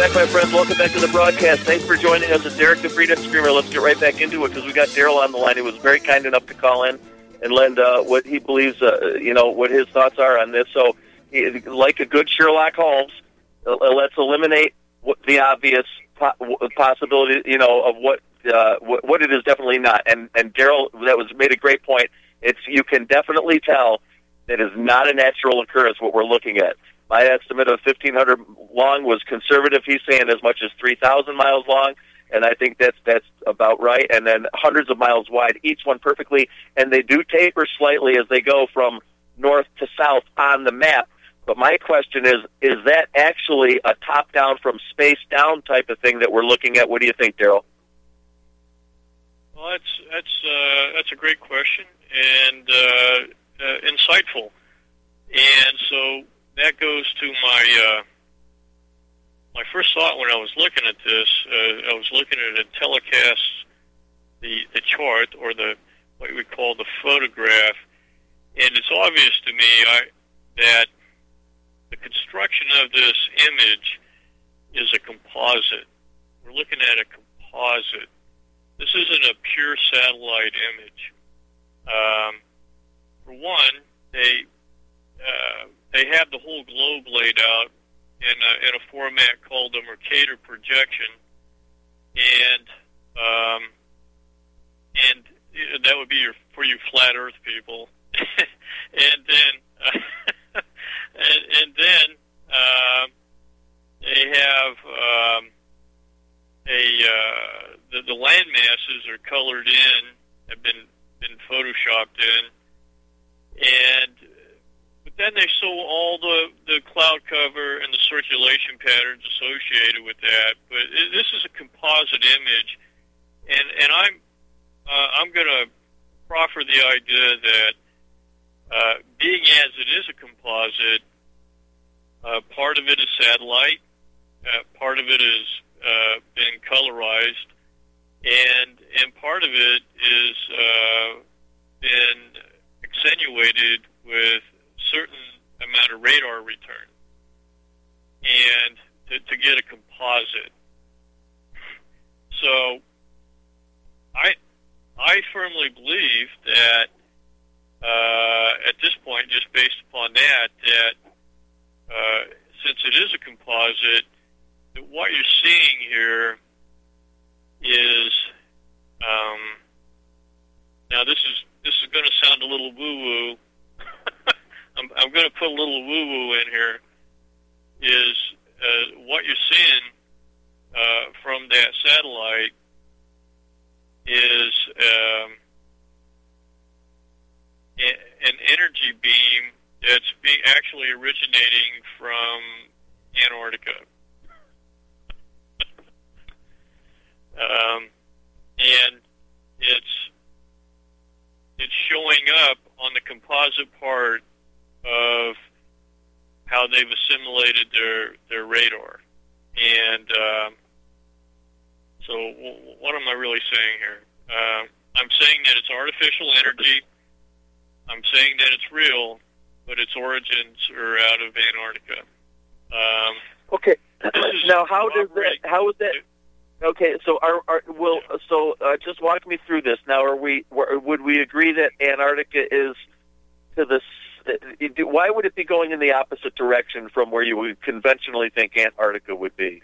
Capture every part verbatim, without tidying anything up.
back, my friends. Welcome back to the broadcast. Thanks for joining us. It's Derek the Freedom Screamer. Let's get right back into it because we got Daryl on the line. He was very kind enough to call in and lend uh, what he believes, uh, you know, what his thoughts are on this. So, he, like a good Sherlock Holmes, uh, let's eliminate what the obvious po- possibility, you know, of what, uh, what what it is definitely not. And and Daryl, that was made a great point. It's you can definitely tell that is not a natural occurrence. What we're looking at. My estimate of fifteen hundred long was conservative. He's saying as much as three thousand miles long, and I think that's that's about right. And then hundreds of miles wide, each one perfectly, and they do taper slightly as they go from north to south on the map. But my question is, is that actually a top-down from space down type of thing that we're looking at? What do you think, Daryl? Well, that's that's uh, that's a great question and uh, uh, insightful, and so. That goes to my uh, my first thought when I was looking at this. Uh, I was looking at a telecast, the the chart or the what we call the photograph, and it's obvious to me I, that the construction of this image is a composite. We're looking at a composite. This isn't a pure satellite image. Um, for one, they. Uh, They have the whole globe laid out in a, in a format called the Mercator projection, and um, and that would be your, for you flat Earth people. and then uh, and, and then uh, they have um, a uh, the, the land masses are colored in, have been been photoshopped in, and then they show all the, the cloud cover and the circulation patterns associated with that. But it, this is a composite image, and and I'm uh, I'm going to proffer the idea that uh, being as it is a composite, uh, part of it is satellite, uh, part of it is uh, been colorized, and and part of it is uh, been accentuated with certain amount of radar return, and to, to get a composite. So, I I firmly believe that uh, at this point, just based upon that, that uh, since it is a composite, that what you're seeing here is um, now this is this is going to sound a little woo-woo. I'm, I'm going to put a little woo-woo in here, is uh, what you're seeing uh, from that satellite is um, a, an energy beam that's being actually originating from Antarctica. um, and it's it's showing up on the composite part of how they've assimilated their their radar. And um, so w- what am I really saying here? Uh, I'm saying that it's artificial energy. I'm saying that it's real, but its origins are out of Antarctica. Um, okay. Now, how does that? How is that? Okay, so are, are will so uh, just walk me through this. Now, are we? Would we agree that Antarctica is to the? Why would it be going in the opposite direction from where you would conventionally think Antarctica would be?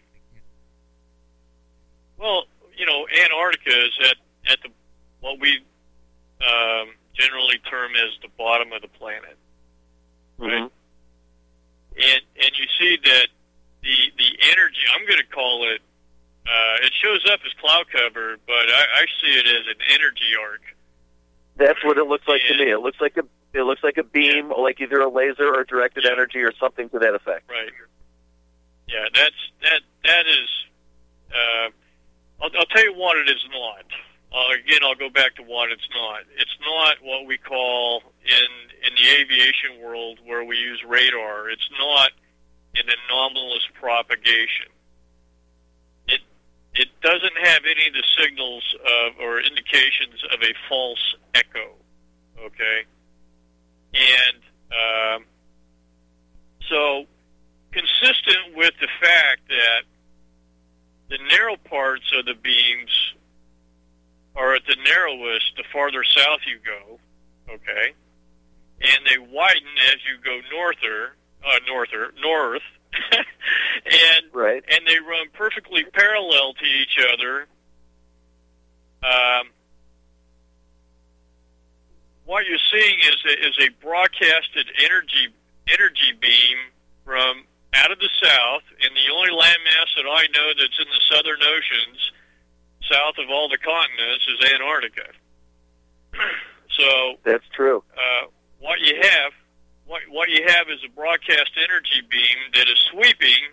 Well, you know, Antarctica is at, at the what we um, generally term as the bottom of the planet, right? Mm-hmm. And and you see that the the energy, I'm going to call it. Uh, it shows up as cloud cover, but I, I see it as an energy arc. That's what it looks like and, to me. It looks like a It looks like a beam, yeah. like either a laser or directed yeah. energy or something to that effect. Right. Yeah, that's that. That is. Uh, I'll, I'll tell you what it is not. Uh, again, I'll go back to what it's not. It's not what we call in in the aviation world where we use radar. It's not an anomalous propagation. It it doesn't have any of the signals of or indications of a false echo. Okay. And um, so, consistent with the fact that parts of the beams are at the narrowest the farther south you go, okay? And they widen as you go norther, uh, norther, north, and right. and they run perfectly parallel to each other. Um, what you're seeing is a, is a broadcasted energy energy beam from out of the south, and the only landmass that I know that's in the southern oceans, south of all the continents, is Antarctica. So that's true. Uh, what you have, what what you have is a broadcast energy beam that is sweeping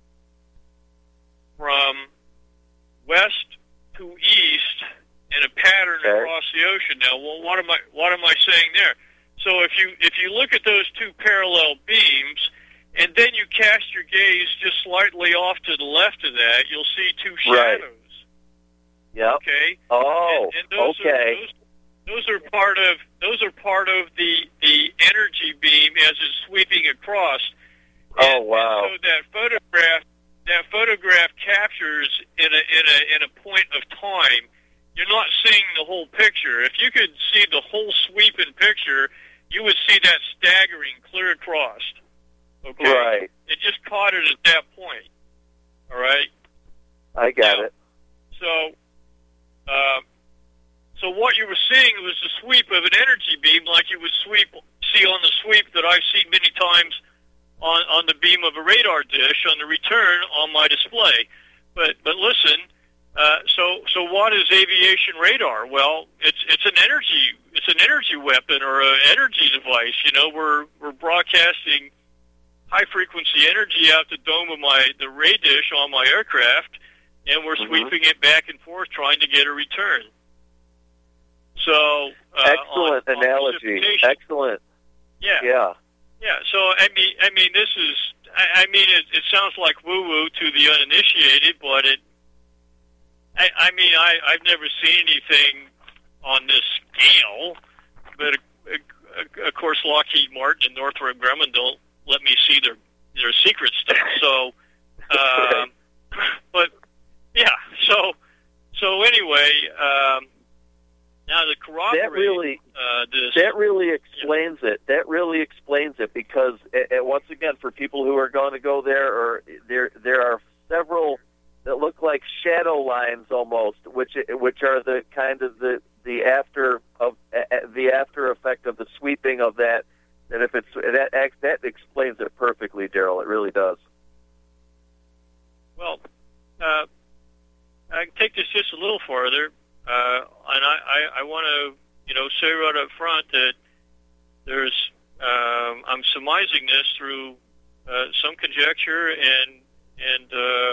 from west to east in a pattern okay. across the ocean. Now, well, what am I what am I saying there? So if you if you look at those two parallel beams, and then you cast your gaze just slightly off to the left of that, you'll see two shadows. Right. Yep. Okay. Oh. And, and those okay. Are, those, those are part of those are part of the the energy beam as it's sweeping across. Oh and, wow! And so that photograph that photograph captures in a in a in a point of time. You're not seeing the whole picture. If you could see the whole sweeping picture, you would see that staggering clear across. Okay. Right. It just caught it at that point. All right. I got now, it. So, uh, so what you were seeing was the sweep of an energy beam, like you would sweep see on the sweep that I've seen many times on on the beam of a radar dish on the return on my display. But but listen. Uh, so, so what is aviation radar? Well, it's it's an energy it's an energy weapon or an energy device. You know, we're we're broadcasting high frequency energy out the dome of my the ray dish on my aircraft, and we're mm-hmm. sweeping it back and forth, trying to get a return. So, uh, excellent on, analogy. On excellent. Yeah. Yeah. Yeah. So, I mean, I mean, this is. I, I mean, it, it sounds like woo woo to the uninitiated, but it. I, I mean, I, I've never seen anything on this scale, but uh, uh, of course, Lockheed Martin and Northrop Grumman don't let me see their their secret stuff. So, um, but yeah, so so anyway, um, now to corroborate that really uh, this, that really explains yeah. it. That really explains it because, uh, once again, for people who are going to go there, or there there are several that look like shadow lines almost, which which are the kind of the the after of uh, the after effect of the sweeping of that. And if it's that that explains it perfectly, Daryl. It really does. Well, uh, I can take this just a little farther, uh, and I, I, I want to you know say right up front that there's um, I'm surmising this through uh, some conjecture and and. Uh,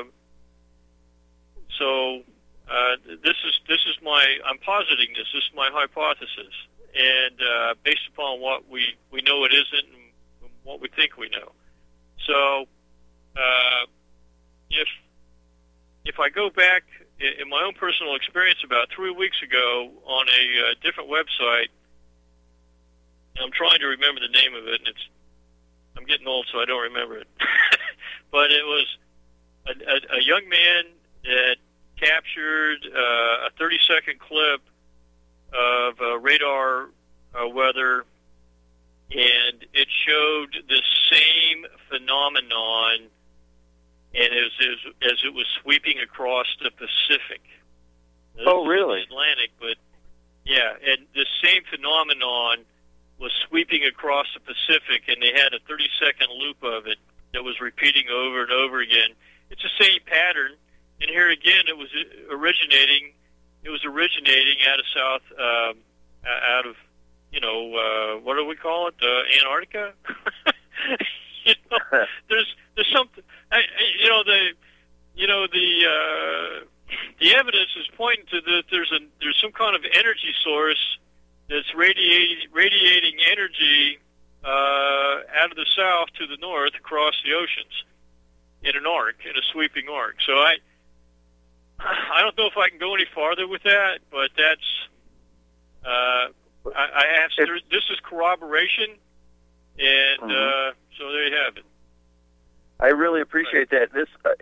So uh, this is this is my I'm positing this. This is my hypothesis, and uh, based upon what we, we know it isn't and what we think we know. So uh, if if I go back in my own personal experience about three weeks ago on a uh, different website, and I'm trying to remember the name of it, and it's I'm getting old, so I don't remember it. But it was a, a, a young man that captured uh, a thirty-second clip of uh, radar uh, weather, and it showed the same phenomenon, and as, as, as it was sweeping across the Pacific. This oh, really? The Atlantic, but yeah, and the same phenomenon was sweeping across the Pacific, and they had a thirty-second loop of it that was repeating over and over again. It's the same pattern. And here again, it was originating. It was originating out of South, um, out of you know, uh, what do we call it? Uh, Antarctica. you know, there's there's something. I, you know the, you know the uh, the evidence is pointing to that there's a there's some kind of energy source that's radiating radiating energy uh, out of the south to the north across the oceans in an arc, in a sweeping arc. So I. I don't know if I can go any farther with that, but that's uh, I, I have. There, this is corroboration, and mm-hmm. uh, so there you have it. I really appreciate right. that. This uh, it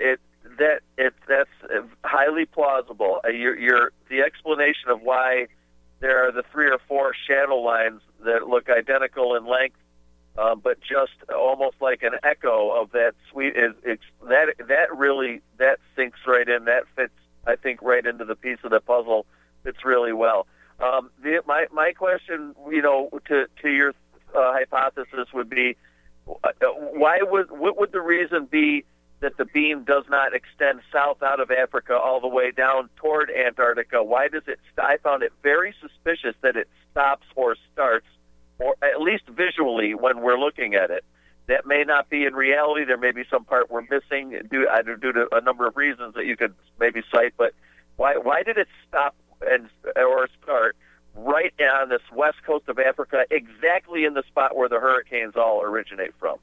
that it that's highly plausible. Uh, you're, you're the explanation of why there are the three or four shadow lines that look identical in length, uh, but just almost like an echo of that sweet. Is it's that that really that sinks right in. That fits, I think, right into the piece of the puzzle. Fits really well. Um, the, my my question, you know, to to your uh, hypothesis would be, uh, why would what would the reason be that the beam does not extend south out of Africa all the way down toward Antarctica? Why does it? St- I found it very suspicious that it stops or starts, or at least visually when we're looking at it. That may not be in reality. There may be some part we're missing due either due to a number of reasons that you could maybe cite. But why why did it stop and or start right on this west coast of Africa, exactly in the spot where the hurricanes all originate from?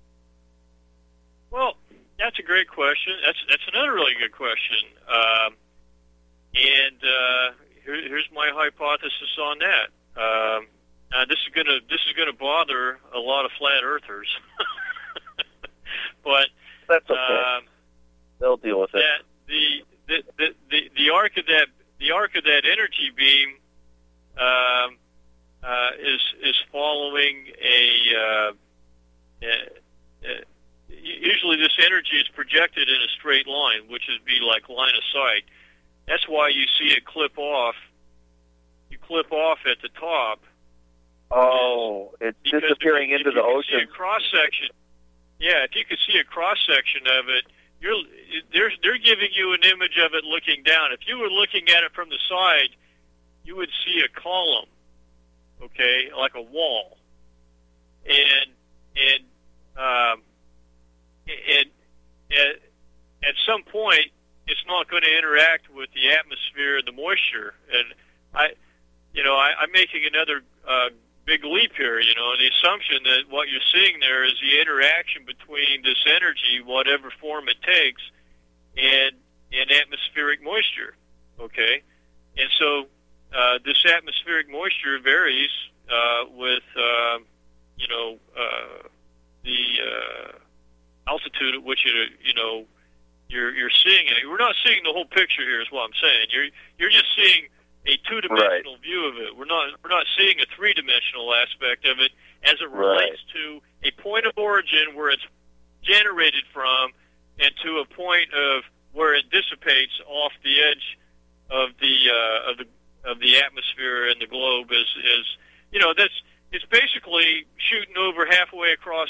Well, that's a great question. That's that's another really good question. Um, and uh, here, here's my hypothesis on that. Um, now, this is gonna this is gonna bother a lot of flat earthers, but that's okay. Um, They'll deal with it. That the, the the the the arc of that the arc of that energy beam um, uh, is is following a. Uh, a, a Usually this energy is projected in a straight line, which would be like line of sight. That's why you see it clip off. You clip off at the top. Oh, it's disappearing if, into if the you ocean. See a cross section. Yeah, if you could see a cross section of it, you're they're they're giving you an image of it looking down. If you were looking at it from the side, you would see a column, okay, like a wall, and and um, and at, at some point, it's not going to interact with the atmosphere and the moisture. And I, you know, I, I'm making another uh, big leap here. You know, the assumption that what you're seeing there is the interaction between this energy, whatever form it takes, and and atmospheric moisture. Okay, and so uh, this atmospheric moisture varies uh, with, uh, you know, uh, the uh, altitude at which it, you know, you're you're seeing it. We're not seeing the whole picture here, is what I'm saying. You're you're just seeing a two-dimensional right. view of it. We're not we're not seeing a three-dimensional aspect of it as it relates right. to a point of origin where it's generated from, and to a point of where it dissipates off the edge of the uh, of the of the atmosphere and the globe. Is is you know that's it's basically shooting over halfway across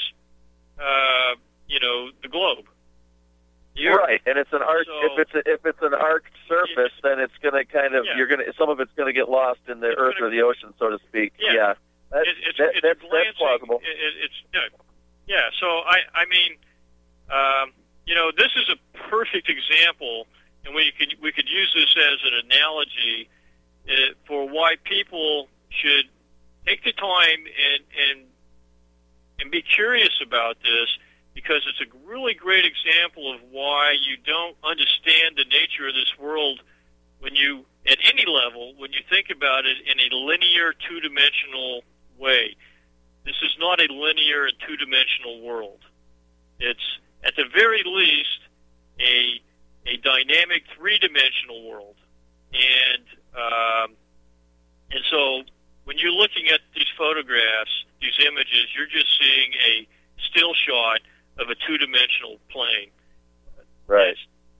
uh, you know the globe. You're, right, and it's an arc. So, if it's a, if it's an arced surface, then it's going to kind of yeah. you're going to some of it's going to get lost in the it's earth gonna, or the ocean, so to speak. Yeah, yeah. That's, it, it's, that, it's that's, glancing, that's plausible. It, it, it's yeah, yeah. So I I mean, um, you know, this is a perfect example, and we could we could use this as an analogy uh, for why people should take the time and and and be curious about this. Because it's a really great example of why you don't understand the nature of this world when you, at any level, when you think about it in a linear, two-dimensional way. This is not a linear and two-dimensional world. It's, at the very least, a a dynamic three-dimensional world. And um, and so when you're looking at these photographs, these images, you're just seeing a still shot of a two-dimensional plane. Right.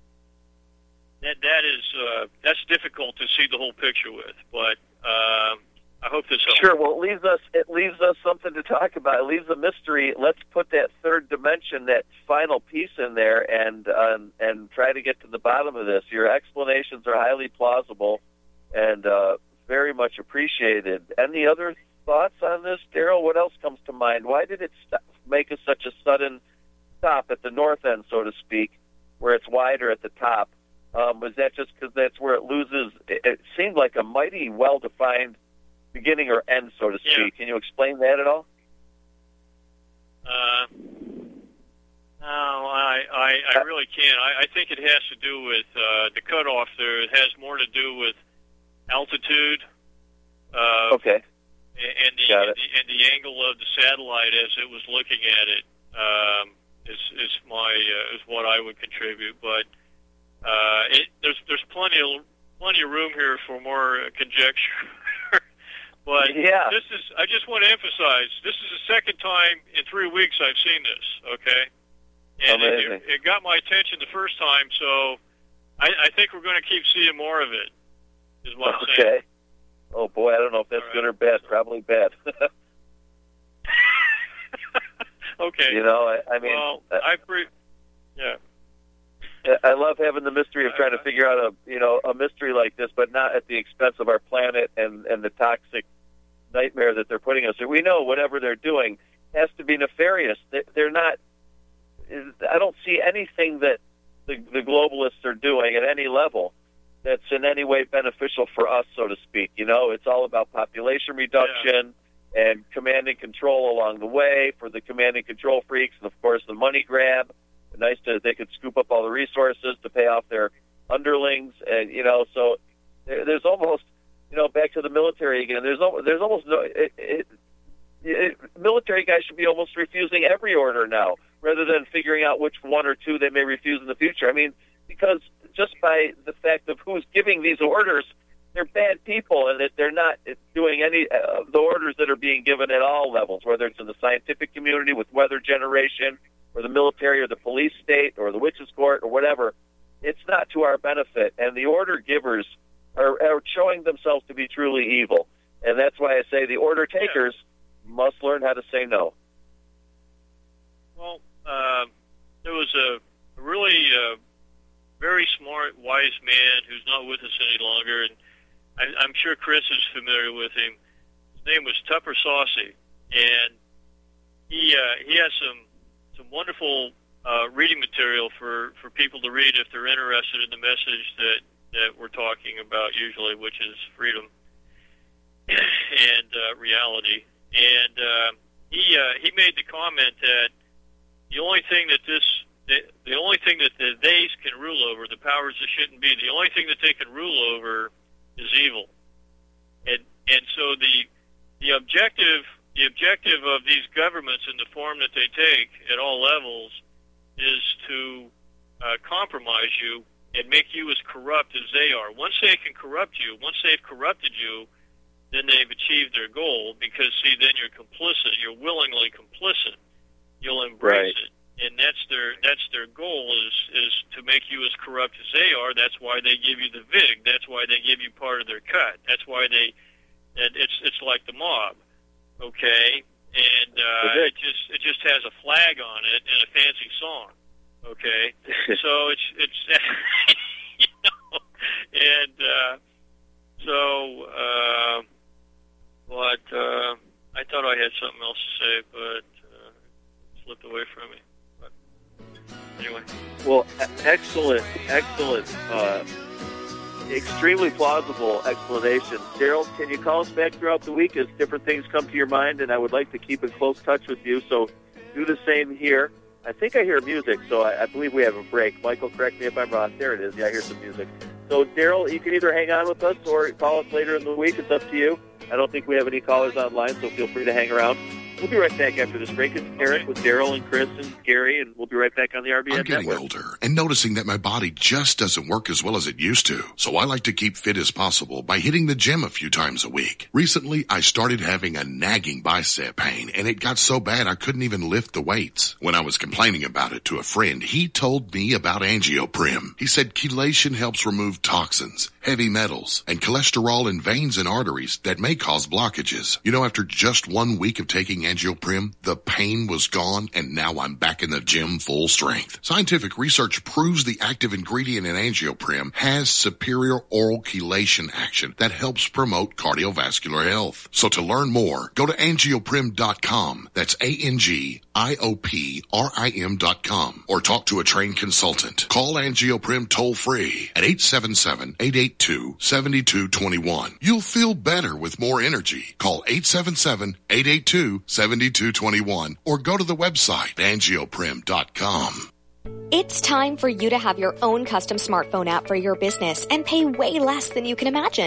That that is uh, that's difficult to see the whole picture with, but um, I hope this helps. Sure. Well, it leaves us it leaves us something to talk about. It leaves a mystery. Let's put that third dimension, that final piece, in there, and um, and try to get to the bottom of this. Your explanations are highly plausible, and uh, very much appreciated. Any other thoughts on this, Daryl? What else comes to mind? Why did it st- make a, such a sudden stop at the north end, so to speak, where it's wider at the top? Um, was that just because that's where it loses? It, it seemed like a mighty well-defined beginning or end, so to speak. Yeah. Can you explain that at all? Uh, no, I, I, I really can't. I, I think it has to do with uh, the cutoff there. It has more to do with altitude. Uh, okay. And the, and the and the angle of the satellite as it was looking at it. Um, is is my uh, is what I would contribute. But uh, it, there's there's plenty of plenty of room here for more uh, conjecture. But yeah. this is I just want to emphasize this is the second time in three weeks I've seen this. Okay, and Amazing. it, it got my attention the first time, so I, I think we're going to keep seeing more of it. Is what I'm okay. saying. Oh boy, I don't know if that's All right. good or bad. Probably bad. Okay. You know, I, I mean, well, uh, I pre- yeah. I love having the mystery of trying to figure out a you know a mystery like this, but not at the expense of our planet and and the toxic nightmare that they're putting us through. We know whatever they're doing has to be nefarious. They, they're not. I don't see anything that the, the globalists are doing at any level that's in any way beneficial for us, so to speak. You know, it's all about population reduction yeah. and command and control along the way for the command and control freaks, and of course the money grab. Nice to they could scoop up all the resources to pay off their underlings, and you know, so there, there's almost, you know, back to the military again. There's almost, there's almost no it, it, it, military guys should be almost refusing every order now, rather than figuring out which one or two they may refuse in the future. I mean, because just by the fact of who's giving these orders, they're bad people, and that they're not doing any of uh, the orders that are being given at all levels, whether it's in the scientific community with weather generation, or the military, or the police state, or the witches' court, or whatever. It's not to our benefit, and the order givers are, are showing themselves to be truly evil, and that's why I say the order takers yeah. must learn how to say no. Well, uh, there was a really uh, very smart, wise man who's not with us any longer, and I, I'm sure Chris is familiar with him. His name was Tupper Saucy, and he uh, he has some some wonderful uh, reading material for, for people to read if they're interested in the message that, that we're talking about usually, which is freedom and uh, reality. And uh, he uh, he made the comment that the only thing that this the, the only thing that the theys can rule over, the powers that shouldn't be, the only thing that they can rule over is evil. And and so the the objective. The objective of these governments in the form that they take at all levels is to uh, compromise you and make you as corrupt as they are. Once they can corrupt you, once they've corrupted you, then they've achieved their goal because, see, then you're complicit. You're willingly complicit. You'll embrace right. it. And that's their that's their goal is, is to make you as corrupt as they are. That's why they give you the vig. That's why they give you part of their cut. That's why they and it's it's like the mob. Okay, and uh, it just it just has a flag on it and a fancy song. Okay, so it's it's you know, and uh, so uh, but uh, I thought I had something else to say, but uh, it slipped away from me. But anyway, well, excellent, excellent. Uh, Extremely plausible explanation. Daryl, can you call us back throughout the week as different things come to your mind? And I would like to keep in close touch with you, so do the same here. I think I hear music, so I, I believe we have a break. Michael, correct me if I'm wrong. There it is. Yeah, I hear some music. So, Daryl, you can either hang on with us or call us later in the week. It's up to you. I don't think we have any callers online, so feel free to hang around. We'll be right back after this break. It's Eric with Daryl and Chris and Gary, and we'll be right back on the R B N I'm getting Network. older and noticing that my body just doesn't work as well as it used to. So I like to keep fit as possible by hitting the gym a few times a week. Recently, I started having a nagging bicep pain, and it got so bad I couldn't even lift the weights. When I was complaining about it to a friend, he told me about Angioprim. He said chelation helps remove toxins, heavy metals, and cholesterol in veins and arteries that may cause blockages. You know, after just one week of taking Angioprim, the pain was gone, and now I'm back in the gym full strength. Scientific research proves the active ingredient in Angioprim has superior oral chelation action that helps promote cardiovascular health. So to learn more, go to angioprim dot com. That's A N G I O P R I M dot com. Or talk to a trained consultant. Call Angioprim toll free at eight seven seven, eight eight two, seven two two one. You'll feel better with more energy. Call eight seven seven, eight eight two, seven two two one or go to the website angioprim dot com. It's time for you to have your own custom smartphone app for your business and pay way less than you can imagine.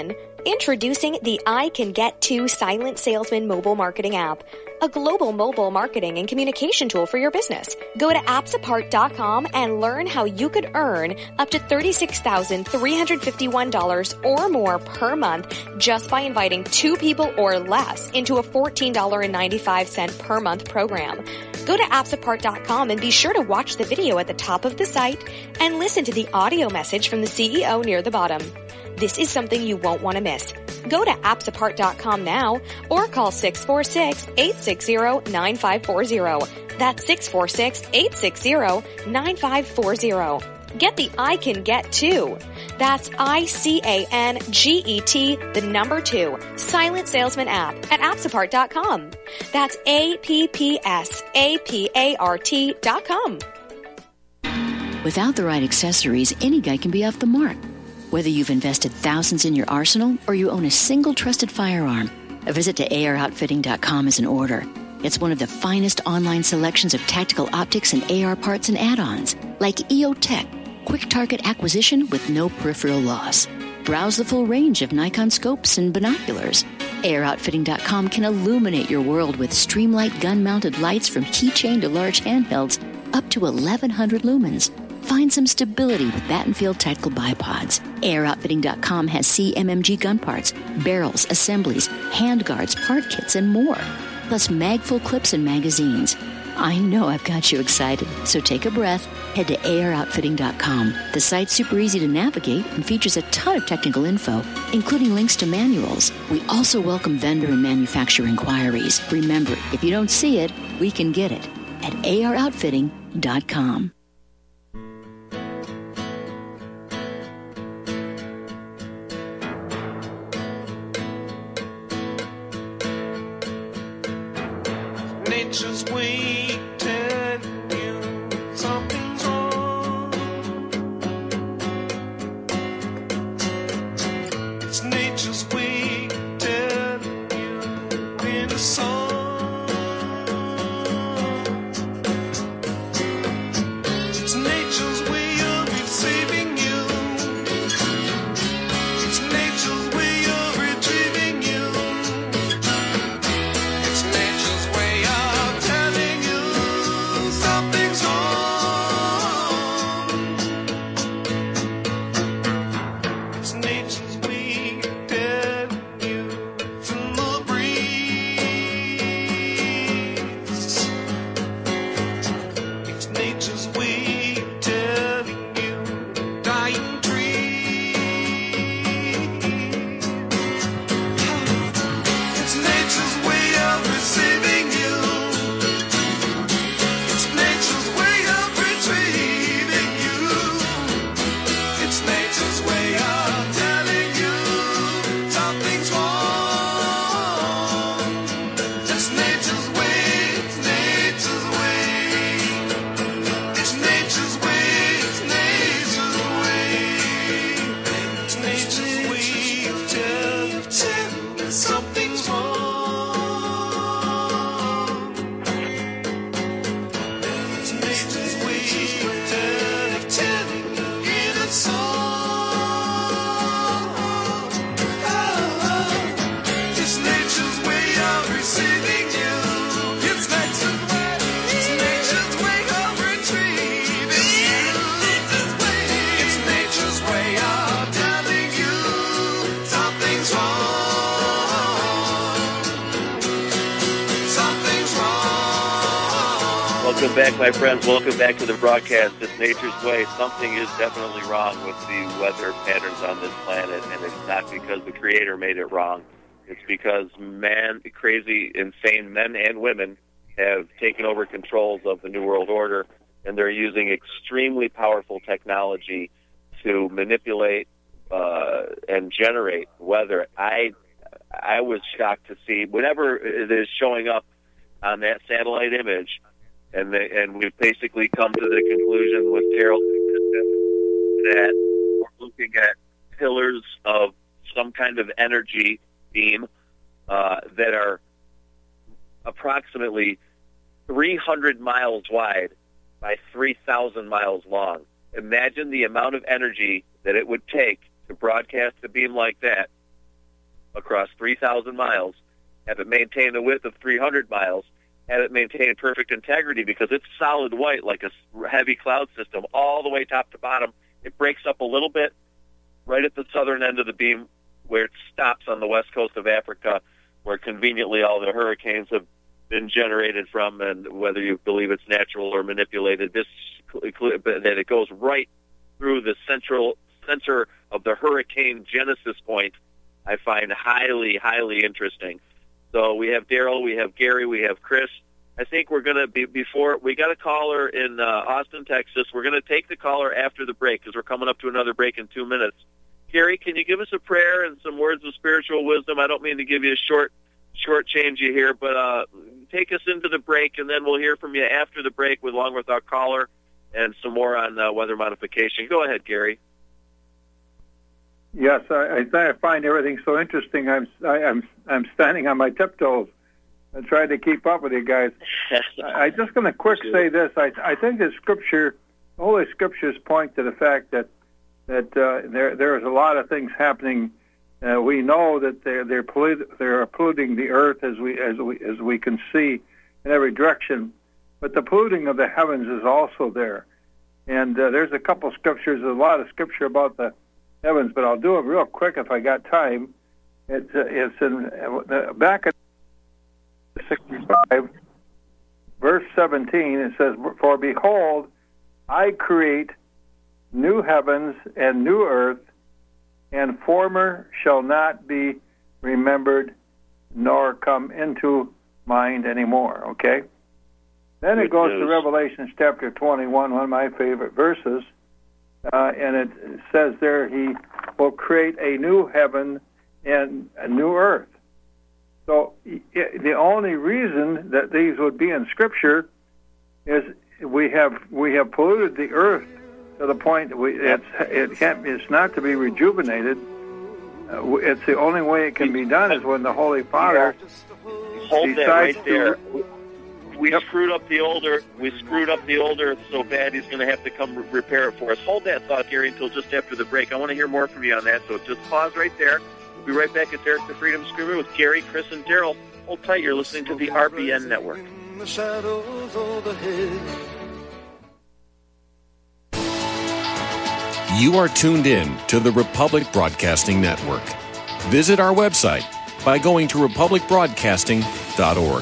Introducing the I Can Get To Silent Salesman mobile marketing app, a global mobile marketing and communication tool for your business. Go to apps apart dot com and learn how you could earn up to thirty-six thousand three hundred fifty-one dollars or more per month just by inviting two people or less into a fourteen dollars and ninety-five cents per month program. Go to apps apart dot com and be sure to watch the video at the top of the site and listen to the audio message from the C E O near the bottom. This is something you won't want to miss. Go to apps apart dot com now or call six four six, eight six zero, nine five four zero. That's six four six, eight six zero, nine five four zero. Get the I Can Get To. That's I C A N G E T, the number two, Silent Salesman app at apps apart dot com. That's A P P S A P A R T dot com. Without the right accessories, any guy can be off the mark. Whether you've invested thousands in your arsenal or you own a single trusted firearm, a visit to A R outfitting dot com is in order. It's one of the finest online selections of tactical optics and A R parts and add-ons, like E O Tech, quick target acquisition with no peripheral loss. Browse the full range of Nikon scopes and binoculars. A R outfitting dot com can illuminate your world with Streamlight gun-mounted lights from keychain to large handhelds up to eleven hundred lumens. Find some stability with Battenfield Tactical Bipods. A R outfitting dot com has C M M G gun parts, barrels, assemblies, handguards, part kits, and more. Plus mag-full clips and magazines. I know I've got you excited, so take a breath. Head to A R outfitting dot com. The site's super easy to navigate and features a ton of technical info, including links to manuals. We also welcome vendor and manufacturer inquiries. Remember, if you don't see it, we can get it at A R outfitting dot com. Nature's way telling you something's wrong. It's nature's way telling you in a song. It's nature's way of receiving you. It's nature's way of retrieving you. It's nature's way of telling you something's wrong. It's nature's way of telling you from the breeze. It's nature's way of telling you dying trees. It's nature's way of receiving you. It's nature's way of retrieving you. It's nature's way of telling you something's wrong. It's nature's way, it's nature's way. It's nature's way, it's nature's way. It's nature's way of telling you something's wrong. It's nature's way of telling, telling you in a song. Oh, oh. It's nature's way of receiving you. It's nature's way, it's nature's way of retrieving you. It's nature's way of telling you something's wrong. Something's wrong. Welcome back, my friends. Welcome back to the broadcast. It's Nature's Way. Something is definitely wrong with the weather patterns on this planet, and it's not because the Creator made it wrong. It's because man, crazy, insane men and women have taken over controls of the New World Order, and they're using extremely powerful technology to manipulate uh, and generate weather. I I was shocked to see whenever it is showing up on that satellite image, and they, and we've basically come to the conclusion with Terrell that we're looking at pillars of some kind of energy beam uh, that are approximately three hundred miles wide by three thousand miles long. Imagine the amount of energy that it would take to broadcast a beam like that across three thousand miles, have it maintain a width of three hundred miles, have it maintain perfect integrity because it's solid white like a heavy cloud system all the way top to bottom. It breaks up a little bit right at the southern end of the beam where it stops on the west coast of Africa, where conveniently all the hurricanes have been generated from, and whether you believe it's natural or manipulated, this that it goes right through the central center of the hurricane genesis point, I find highly, highly interesting. So we have Daryl, we have Gary, we have Chris. I think we're going to be, before, we got a caller in uh, Austin, Texas. We're going to take the caller after the break because we're coming up to another break in two minutes. Gary, can you give us a prayer and some words of spiritual wisdom? I don't mean to give you a short, short change you here, but uh, take us into the break, and then we'll hear from you after the break with along with our caller and some more on uh, weather modification. Go ahead, Gary. Yes, I, I find everything so interesting. I'm I, I'm I'm standing on my tiptoes and trying to keep up with you guys. I, I'm just going to quick say this. I I think the scripture, the Holy Scriptures point to the fact that that uh, there there is a lot of things happening. Uh, we know that they're they're pollu- they're polluting the earth as we as we as we can see in every direction, but the polluting of the heavens is also there. And uh, there's a couple scriptures, a lot of scripture about the heavens, but I'll do it real quick if I got time. It's, uh, it's in uh, back at sixty-five, verse seventeen. It says, "For behold, I create new heavens and new earth, and former shall not be remembered, nor come into mind anymore." Okay. Then it goes to Revelation chapter twenty-one, one of my favorite verses. Uh, and it says there, he will create a new heaven and a new earth. So it, the only reason that these would be in Scripture is we have we have polluted the earth to the point that we, it's it can't it's not to be rejuvenated. Uh, it's the only way it can be done is when the Holy Father Hold decides that right there. to. We yep. screwed up the older. We screwed up the older so bad he's going to have to come re- repair it for us. Hold that thought, Gary, until just after the break. I want to hear more from you on that. So just pause right there. We'll be right back at Derek the Freedom Screamer with Gary, Chris, and Daryl. Hold tight. You're listening to the R B N Network. The shadows overhead. You are tuned in to the Republic Broadcasting Network. Visit our website by going to republic broadcasting dot org.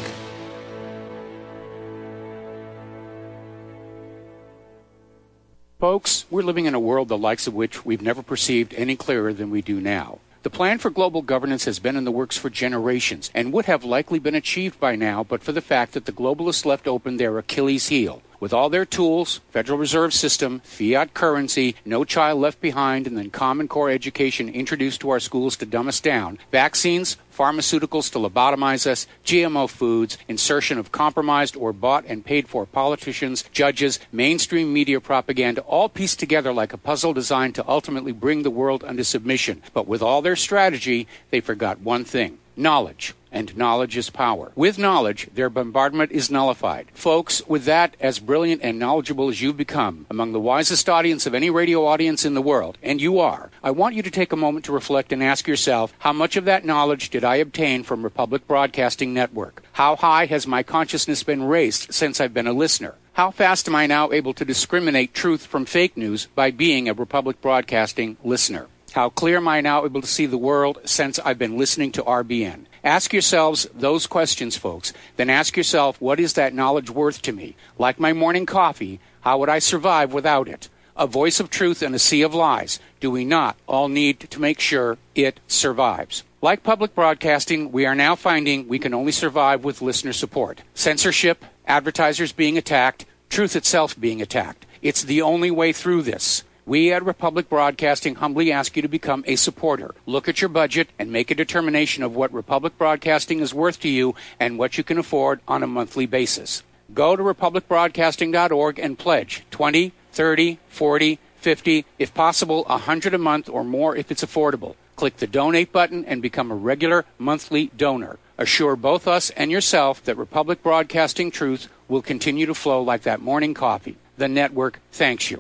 Folks, we're living in a world the likes of which we've never perceived any clearer than we do now. The plan for global governance has been in the works for generations and would have likely been achieved by now but for the fact that the globalists left open their Achilles heel. With all their tools, Federal Reserve System, fiat currency, no child left behind, and then Common Core education introduced to our schools to dumb us down, vaccines, pharmaceuticals to lobotomize us, G M O foods, insertion of compromised or bought and paid for politicians, judges, mainstream media propaganda, all pieced together like a puzzle designed to ultimately bring the world under submission. But with all their strategy, they forgot one thing: knowledge. And knowledge is power. With knowledge, their bombardment is nullified. Folks, with that, as brilliant and knowledgeable as you've become, among the wisest audience of any radio audience in the world, and you are, I want you to take a moment to reflect and ask yourself, how much of that knowledge did I obtain from Republic Broadcasting Network? How high has my consciousness been raised since I've been a listener? How fast am I now able to discriminate truth from fake news by being a Republic Broadcasting listener? How clear am I now able to see the world since I've been listening to R B N? Ask yourselves those questions, folks. Then ask yourself, what is that knowledge worth to me? Like my morning coffee, how would I survive without it? A voice of truth in a sea of lies. Do we not all need to make sure it survives? Like public broadcasting, we are now finding we can only survive with listener support. Censorship, advertisers being attacked, truth itself being attacked. It's the only way through this. We at Republic Broadcasting humbly ask you to become a supporter. Look at your budget and make a determination of what Republic Broadcasting is worth to you and what you can afford on a monthly basis. Go to republic broadcasting dot org and pledge twenty, thirty, forty, fifty, if possible, one hundred a month or more if it's affordable. Click the donate button and become a regular monthly donor. Assure both us and yourself that Republic Broadcasting truth will continue to flow like that morning coffee. The network thanks you.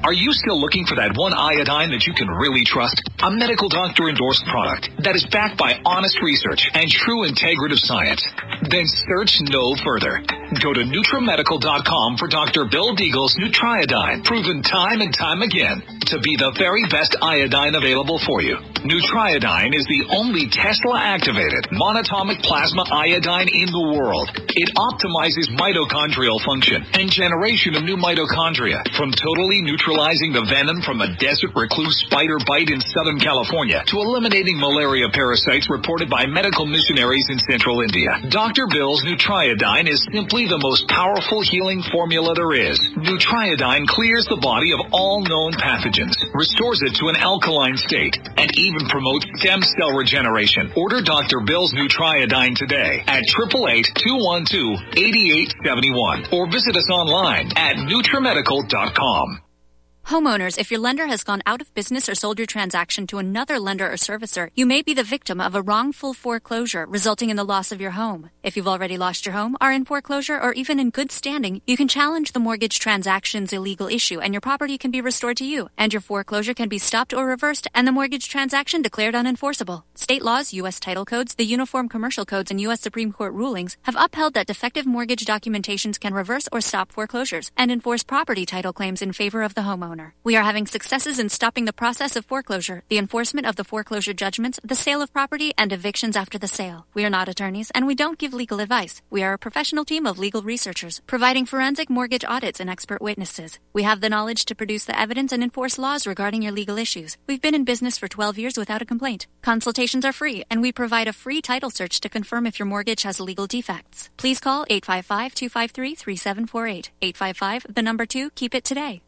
Are you still looking for that one iodine that you can really trust? A medical doctor endorsed product that is backed by honest research and true integrative science? Then search no further. Go to Nutramedical dot com for Doctor Bill Deagle's Nutriodine, proven time and time again to be the very best iodine available for you. Nutriodine is the only Tesla-activated monatomic plasma iodine in the world. It optimizes mitochondrial function and generation of new mitochondria, from totally neutralizing the venom from a desert recluse spider bite in Southern California to eliminating malaria parasites reported by medical missionaries in central India. Doctor Bill's Nutriodine is simply the most powerful healing formula there is. Nutriodine clears the body of all known pathogens, restores it to an alkaline state, and even promotes stem cell regeneration. Order Doctor Bill's Nutriodine today at eight eight eight, two one two, eight eight seven one or visit us online at Nutramedical dot com. Homeowners, if your lender has gone out of business or sold your transaction to another lender or servicer, you may be the victim of a wrongful foreclosure resulting in the loss of your home. If you've already lost your home, are in foreclosure, or even in good standing, you can challenge the mortgage transaction's illegal issue and your property can be restored to you, and your foreclosure can be stopped or reversed and the mortgage transaction declared unenforceable. State laws, U S title codes, the Uniform Commercial Codes, and U S Supreme Court rulings have upheld that defective mortgage documentations can reverse or stop foreclosures and enforce property title claims in favor of the homeowner. We are having successes in stopping the process of foreclosure, the enforcement of the foreclosure judgments, the sale of property, and evictions after the sale. We are not attorneys, and we don't give legal advice. We are a professional team of legal researchers, providing forensic mortgage audits and expert witnesses. We have the knowledge to produce the evidence and enforce laws regarding your legal issues. We've been in business for twelve years without a complaint. Consultations are free, and we provide a free title search to confirm if your mortgage has legal defects. Please call eight five five, two five three, three seven four eight. eight five five, the number two, keep it today.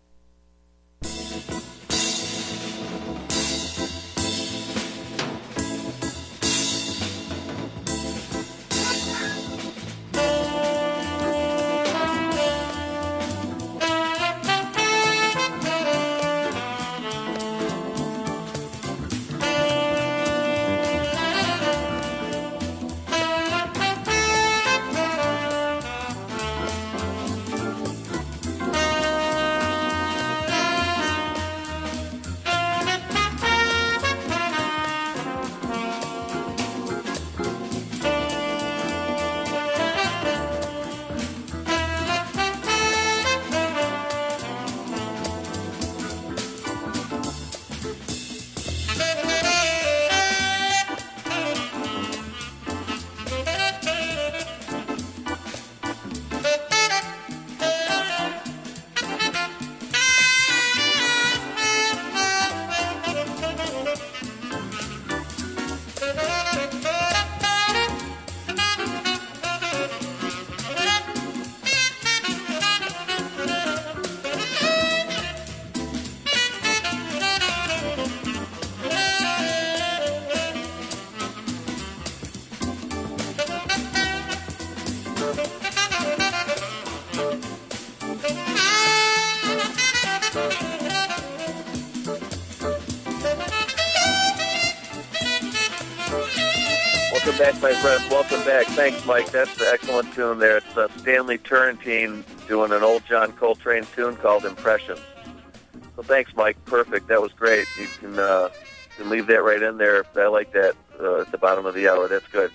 Welcome back, my friends. Welcome back. Thanks, Mike. That's an excellent tune there. It's uh, Stanley Turrentine doing an old John Coltrane tune called Impressions. So thanks, Mike. Perfect. That was great. You can, uh, you can leave that right in there. I like that uh, at the bottom of the hour. That's good.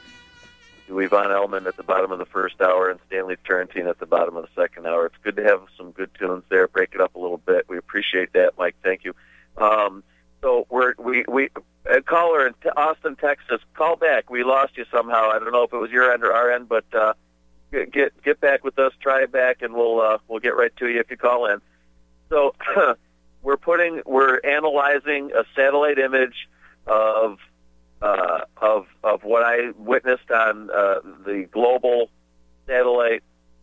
Do Yvonne Elliman at the bottom of the first hour and Stanley Turrentine at the bottom of the second hour. It's good to have some good tunes there. Break it up a little bit. We appreciate that, Mike. Thank you. Um, so we're, we, we, a caller in Austin, Texas, call back. We lost you somehow. I don't know if it was your end or our end, but uh, get, get get back with us. Try it back, and we'll uh, we'll get right to you if you call in. So we're putting we're analyzing a satellite image of uh, of of what I witnessed on uh, the global satellite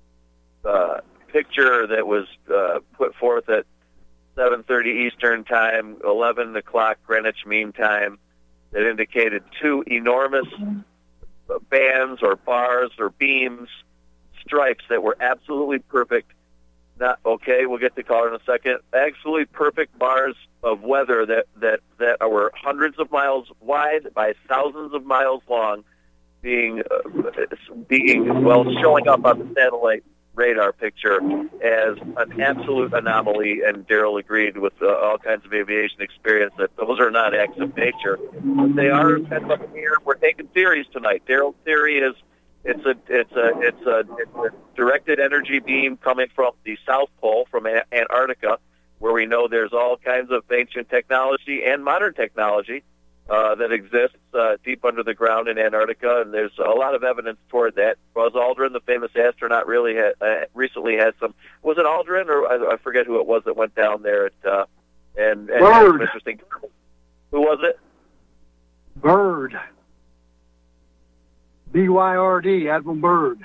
uh, picture that was uh, put forth at seven thirty Eastern Time, eleven o'clock Greenwich Mean Time, that indicated two enormous bands or bars or beams, stripes that were absolutely perfect. Not okay, we'll get the caller in a second. Absolutely perfect bars of weather that, that, that were hundreds of miles wide by thousands of miles long, being, uh, being well, showing up on the satellite radar picture as an absolute anomaly, and Daryl agreed with uh, all kinds of aviation experience that those are not acts of nature. But they are kind of up here. We're taking theories tonight. Daryl's theory is it's a it's a it's a, it's a directed energy beam coming from the South Pole, from a- Antarctica, where we know there's all kinds of ancient technology and modern technology Uh, that exists uh, deep under the ground in Antarctica, and there's a lot of evidence toward that. Buzz Aldrin, the famous astronaut, really had, uh, recently had some. Was it Aldrin, or I, I forget who it was that went down there? At, uh, and and had some interesting. Who was it? Byrd. B Y R D, Admiral Byrd.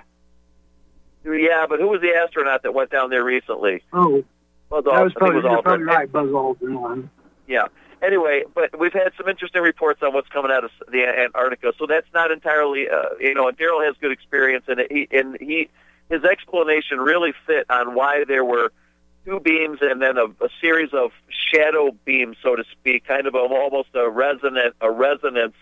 Yeah, but who was the astronaut that went down there recently? Oh, Buzz that Aldrin. was probably, I think it was Aldrin. probably right, Buzz Aldrin. Yeah. Anyway, but we've had some interesting reports on what's coming out of the Antarctica, so that's not entirely, uh, you know, and Daryl has good experience, and he, and he, his explanation really fit on why there were two beams and then a, a series of shadow beams, so to speak, kind of a, almost a resonant, a resonance,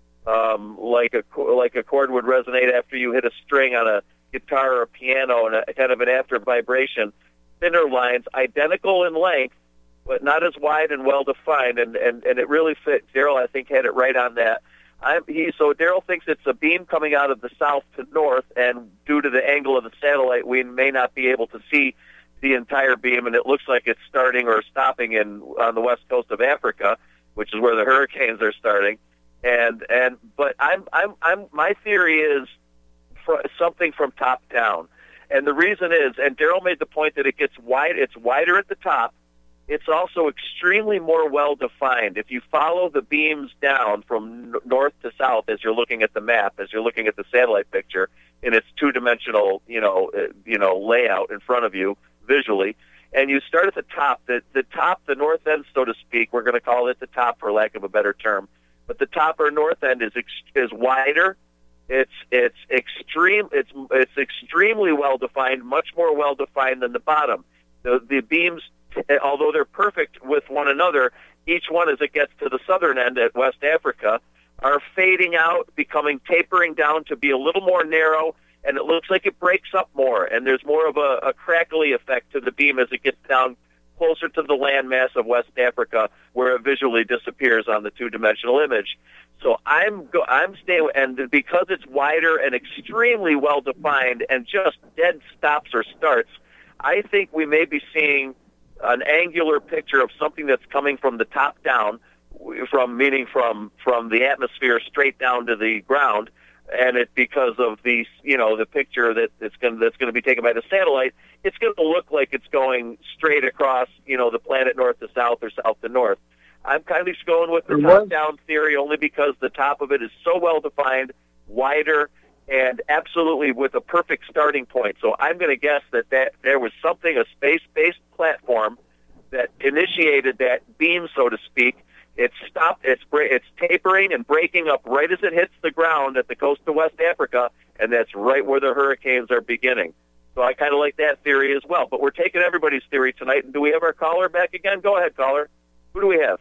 um, like a like a chord would resonate after you hit a string on a guitar or a piano, and a kind of an after vibration. Thinner lines, identical in length, but not as wide and well-defined, and, and, and it really fit. Daryl, I think, had it right on that. I'm, he, so Daryl thinks it's a beam coming out of the south to north, and due to the angle of the satellite, we may not be able to see the entire beam, and it looks like it's starting or stopping in on the west coast of Africa, which is where the hurricanes are starting. And and but I'm I'm I'm my theory is fr- something from top down, and the reason is, and Daryl made the point that it gets wide. It's wider at the top. It's also extremely more well-defined. If you follow the beams down from n- north to south as you're looking at the map, as you're looking at the satellite picture in its two-dimensional, you know, uh, you know, layout in front of you visually, and you start at the top, the, the top, the north end, so to speak, we're going to call it the top for lack of a better term, but the top or north end is ex- is wider. It's it's extreme. It's it's extremely well-defined, much more well-defined than the bottom. The the beams, although they're perfect with one another, each one as it gets to the southern end at West Africa are fading out, becoming tapering down to be a little more narrow, and it looks like it breaks up more, and there's more of a, a crackly effect to the beam as it gets down closer to the landmass of West Africa, where it visually disappears on the two-dimensional image. So I'm go- I'm staying, and because it's wider and extremely well-defined and just dead stops or starts, I think we may be seeing an angular picture of something that's coming from the top down, from meaning from from the atmosphere straight down to the ground, and it because of the you know the picture that it's going that's going to be taken by the satellite, it's going to look like it's going straight across you know the planet north to south or south to north. I'm kind of going with the top down theory only because the top of it is so well defined, wider, and absolutely with a perfect starting point. So I'm going to guess that, that there was something, a space-based platform that initiated that beam, so to speak. It's stopped, it's it's tapering and breaking up right as it hits the ground at the coast of West Africa, and that's right where the hurricanes are beginning. So I kind of like that theory as well. But we're taking everybody's theory tonight. And do we have our caller back again? Go ahead, caller. Who do we have?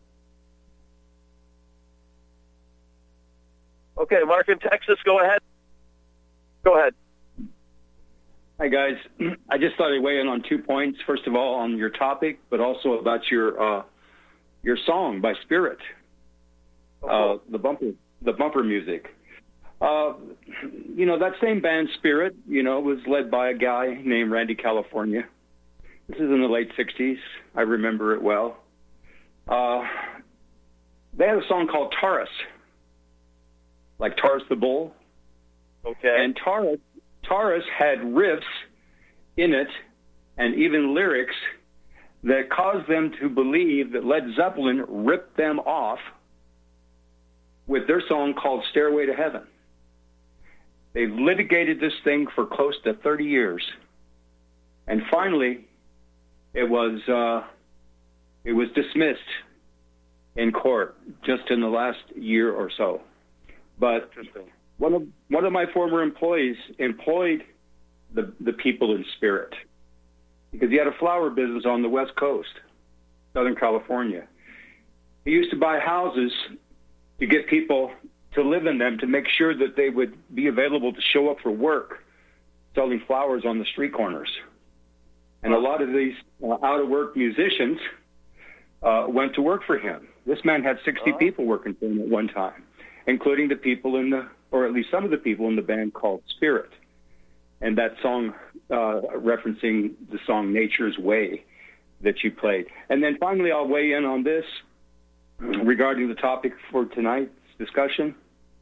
Okay, Mark in Texas, go ahead. Go ahead. Hi, guys. I just thought I'd weigh in on two points. First of all, on your topic, but also about your uh, your song by Spirit, uh, the bumper the bumper music. Uh, you know, that same band, Spirit, you know, was led by a guy named Randy California. This is in the late sixties. I remember it well. Uh, they had a song called Taurus, like Taurus the Bull. Okay. And Taurus, Taurus had riffs in it and even lyrics that caused them to believe that Led Zeppelin ripped them off with their song called Stairway to Heaven. They've litigated this thing for close to thirty years. And finally, it was uh, it was dismissed in court just in the last year or so. But one of one of my former employees employed the the people in Spirit because he had a flower business on the West Coast, Southern California. He used to buy houses to get people to live in them to make sure that they would be available to show up for work selling flowers on the street corners. And a lot of these uh, out-of-work musicians uh, went to work for him. This man had sixty oh. people working for him at one time, including the people in the, or at least some of the people in the band called Spirit. And that song uh, referencing the song Nature's Way that you played. And then finally, I'll weigh in on this regarding the topic for tonight's discussion.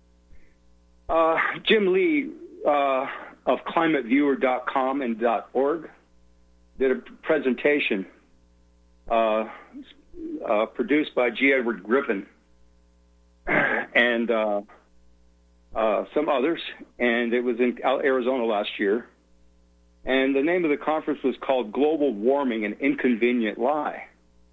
Uh, Jim Lee uh, of climate viewer dot com and .org did a presentation uh, uh, produced by G. Edward Griffin and uh, uh, some others, and it was in Arizona last year. And the name of the conference was called Global Warming, an Inconvenient Lie.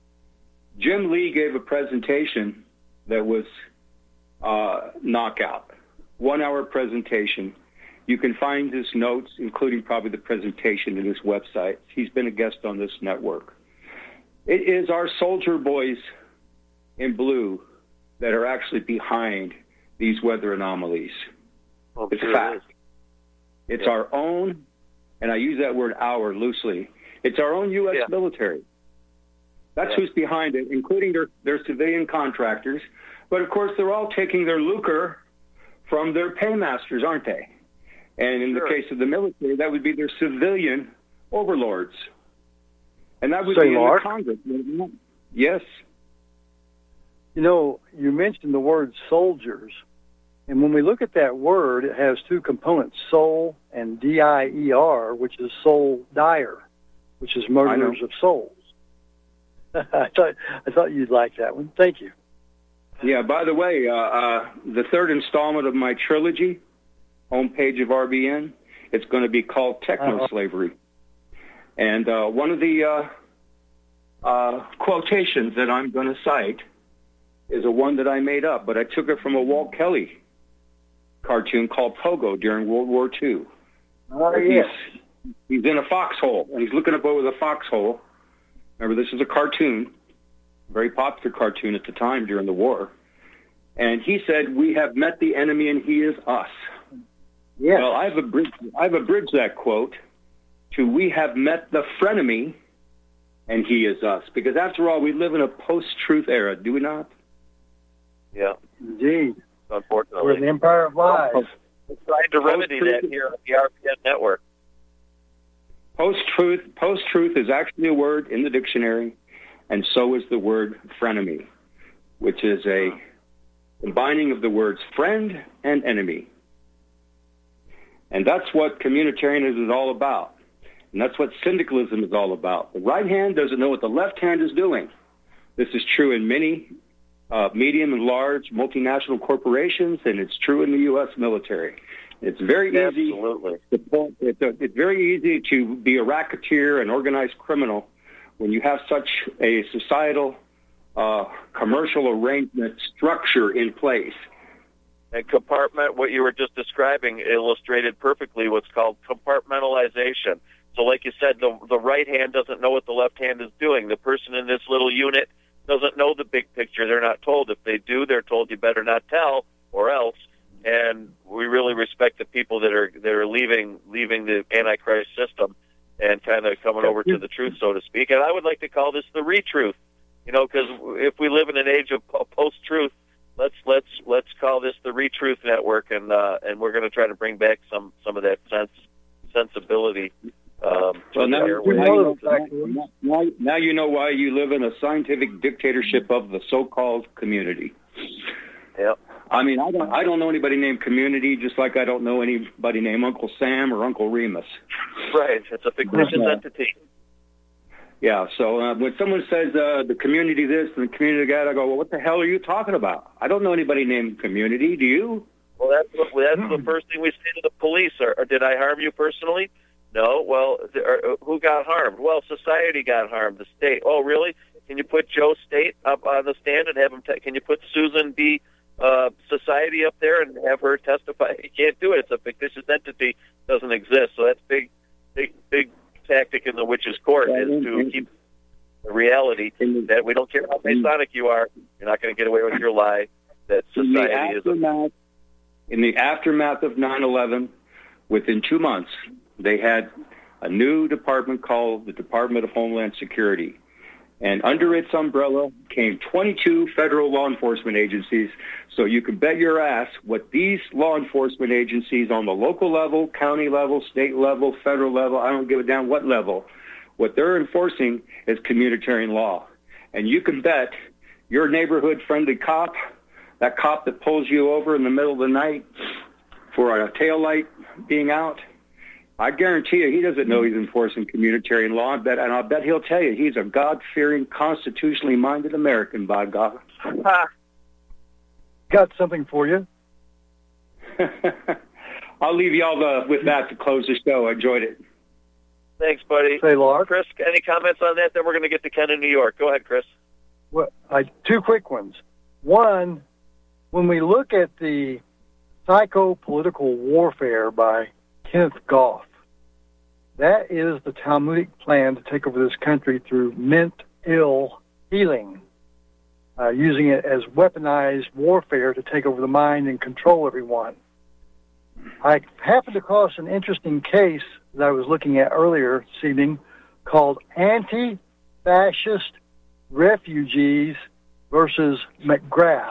Jim Lee gave a presentation that was uh, knockout, one-hour presentation. You can find his notes, including probably the presentation, in his website. He's been a guest on this network. It is our soldier boys in blue that are actually behind these weather anomalies. Oh, it's sure a fact. It it's yeah. our own, and I use that word our loosely, it's our own U S yeah. military. That's yeah. who's behind it, including their, their civilian contractors. But, of course, they're all taking their lucre from their paymasters, aren't they? And in sure. the case of the military, that would be their civilian overlords. And that would Say, be in Mark? the Congress. Yes. You know, you mentioned the word soldiers. And when we look at that word, it has two components, soul and D I E R, which is soul dire, which is murderers of souls. I thought I thought you'd like that one. Thank you. Yeah, by the way, uh, uh, the third installment of my trilogy, homepage of R B N, it's going to be called Techno-Slavery. And uh, one of the uh, uh, quotations that I'm going to cite is a one that I made up, but I took it from a Walt Kelly cartoon called Pogo during World War Two. Oh, yes. He's, he's in a foxhole, and he's looking up over the foxhole. Remember, this is a cartoon, very popular cartoon at the time during the war. And he said, "We have met the enemy, and he is us." Yes. Well, I've abridged, I've abridged that quote to "We have met the frenemy, and he is us." Because after all, we live in a post-truth era, do we not? Yeah. Indeed. Unfortunately. We're the empire of lies. We're trying to remedy that here on the R B N network. Post-truth, post-truth is actually a word in the dictionary, and so is the word frenemy, which is a combining of the words friend and enemy. And that's what communitarianism is all about. And that's what syndicalism is all about. The right hand doesn't know what the left hand is doing. This is true in many uh, medium and large multinational corporations, and it's true in the U S military. It's very easy. Absolutely. To pull, it's, a, it's very easy to be a racketeer and organized criminal when you have such a societal uh, commercial arrangement structure in place. And compartment, what you were just describing, illustrated perfectly what's called compartmentalization. So like you said, the, the right hand doesn't know what the left hand is doing. The person in this little unit doesn't know the big picture. They're not told. If they do, they're told you better not tell or else. And we really respect the people that are that are leaving leaving the Antichrist system and kind of coming over to the truth, so to speak. And I would like to call this the re-truth, you know, because if we live in an age of post-truth, let's let's let's call this the re-truth network, and uh, and we're going to try to bring back some some of that sense sensibility. Um, well, now, now, now, now, now you know why you live in a scientific dictatorship of the so-called community. Yep. I mean, I don't, I don't know anybody named Community, just like I don't know anybody named Uncle Sam or Uncle Remus. Right. It's a fictitious uh, entity. Yeah, so uh, when someone says uh, the community this and the community that, I go, well, what the hell are you talking about? I don't know anybody named Community. Do you? Well, that's, what, that's the first thing we say to the police. Or, or did I harm you personally? No. Well, th- or, who got harmed? Well, society got harmed, the state. Oh, really? Can you put Joe State up on the stand and have him? T- can you put Susan B. Uh, society up there and have her testify? You can't do it. It's a fictitious entity. Doesn't exist. So that's big, big, big tactic in the witch's court is to keep the reality that we don't care how Masonic you are, you're not going to get away with your lie that society is. A, in the aftermath of nine eleven, within two months, they had a new department called the Department of Homeland Security. And under its umbrella came twenty-two federal law enforcement agencies. So you can bet your ass what these law enforcement agencies on the local level, county level, state level, federal level, I don't give a damn what level, what they're enforcing is communitarian law. And you can bet your neighborhood-friendly cop, that cop that pulls you over in the middle of the night for a taillight being out, I guarantee you he doesn't know he's enforcing communitarian law. I bet, and I'll bet he'll tell you he's a God-fearing, constitutionally minded American, by God. Got something for you. I'll leave y'all uh, with that to close the show. I enjoyed it. Thanks, buddy. Say, Lark. Chris, any comments on that? Then we're going to get to Ken in New York. Go ahead, Chris. Well, I, two quick ones. One, when we look at the psycho-political warfare by Kenneth Goff, that is the Talmudic plan to take over this country through mental healing, uh, using it as weaponized warfare to take over the mind and control everyone. I happened across an interesting case that I was looking at earlier this evening called Anti-Fascist Refugees versus McGrath.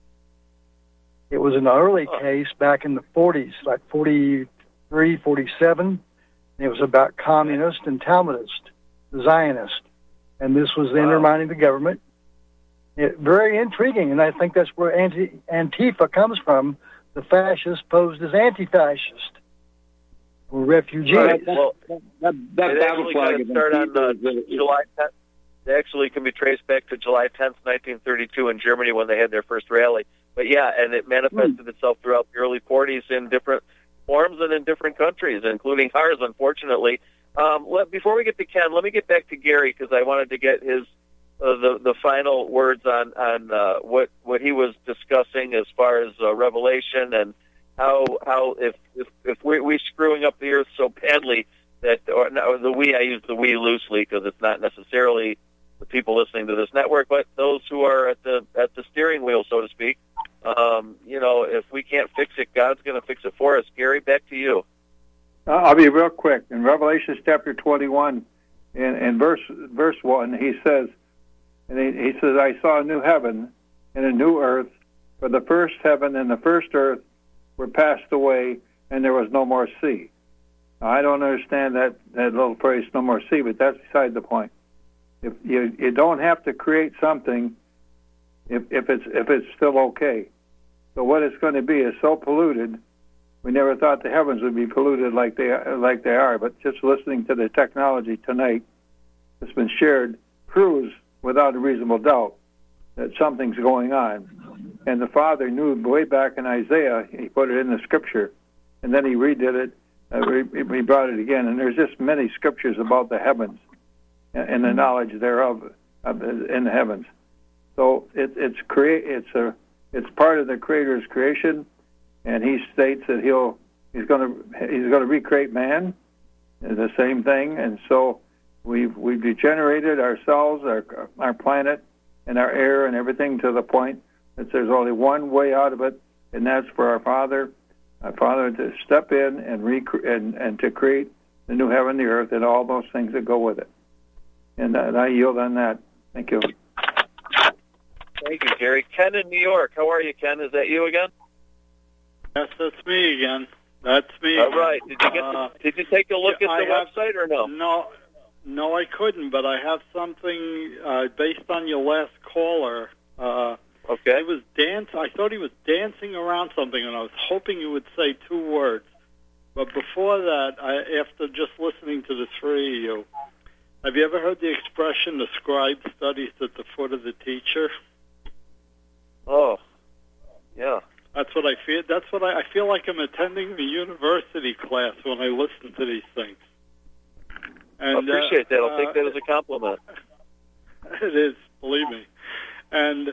It was an early case back in the forties, like forty-three, forty-seven. It was about communist and Talmudist, Zionist. And this was the undermining the government. It, very intriguing, and I think that's where anti, Antifa comes from. The fascists posed as anti-fascist or refugees. Right. Well, that, that it actually kind of started on uh, July tenth. They actually can be traced back to July tenth, nineteen thirty-two in Germany when they had their first rally. But yeah, and it manifested hmm. itself throughout the early forties in different forms and in different countries, including ours, unfortunately. Um, let, before we get to Ken, let me get back to Gary because I wanted to get his uh, the the final words on on uh, what what he was discussing as far as uh, Revelation and how how if if, if we're, we're screwing up the earth so badly that or no, the we I use the we loosely because it's not necessarily the people listening to this network, but those who are at the at the steering wheel, so to speak. Um, you know, if we can't fix it, God's going to fix it for us. Gary, back to you. I'll be real quick. In Revelation chapter twenty-one, in, in verse verse one, he says, and he, he says, "I saw a new heaven and a new earth, for the first heaven and the first earth were passed away, and there was no more sea." Now, I don't understand that that little phrase, "no more sea," but that's beside the point. If you you don't have to create something, if if it's if it's still okay. So what it's going to be is so polluted. We never thought the heavens would be polluted like they like they are. But just listening to the technology tonight that's been shared proves without a reasonable doubt that something's going on. And the Father knew way back in Isaiah. He put it in the Scripture, and then he redid it. Uh, he brought it again. And there's just many scriptures about the heavens and the knowledge thereof in the heavens. So it, it's create. It's a. It's part of the Creator's creation, and He states that He'll He's going to He's going to recreate man. It's the same thing, and so we've we've degenerated ourselves, our our planet, and our air, and everything to the point that there's only one way out of it, and that's for our Father, our Father to step in and rec- and and to create the new heaven, and the earth, and all those things that go with it. And, uh, and I yield on that. Thank you. Thank you, Gary. Ken in New York. How are you, Ken? Is that you again? Yes, that's me again. That's me. All right. Did you get? The, uh, did you take a look yeah, at the I website have, or no? No, no, I couldn't. But I have something uh, based on your last caller. Uh, okay. He was dance. I thought he was dancing around something, and I was hoping he would say two words. But before that, I, after just listening to the three of you, have you ever heard the expression "the scribe studies at the foot of the teacher"? Oh, yeah. That's what I feel. That's what I, I feel like I'm attending the university class when I listen to these things. And, I appreciate uh, that. I'll uh, take that as a compliment. It is, believe me. And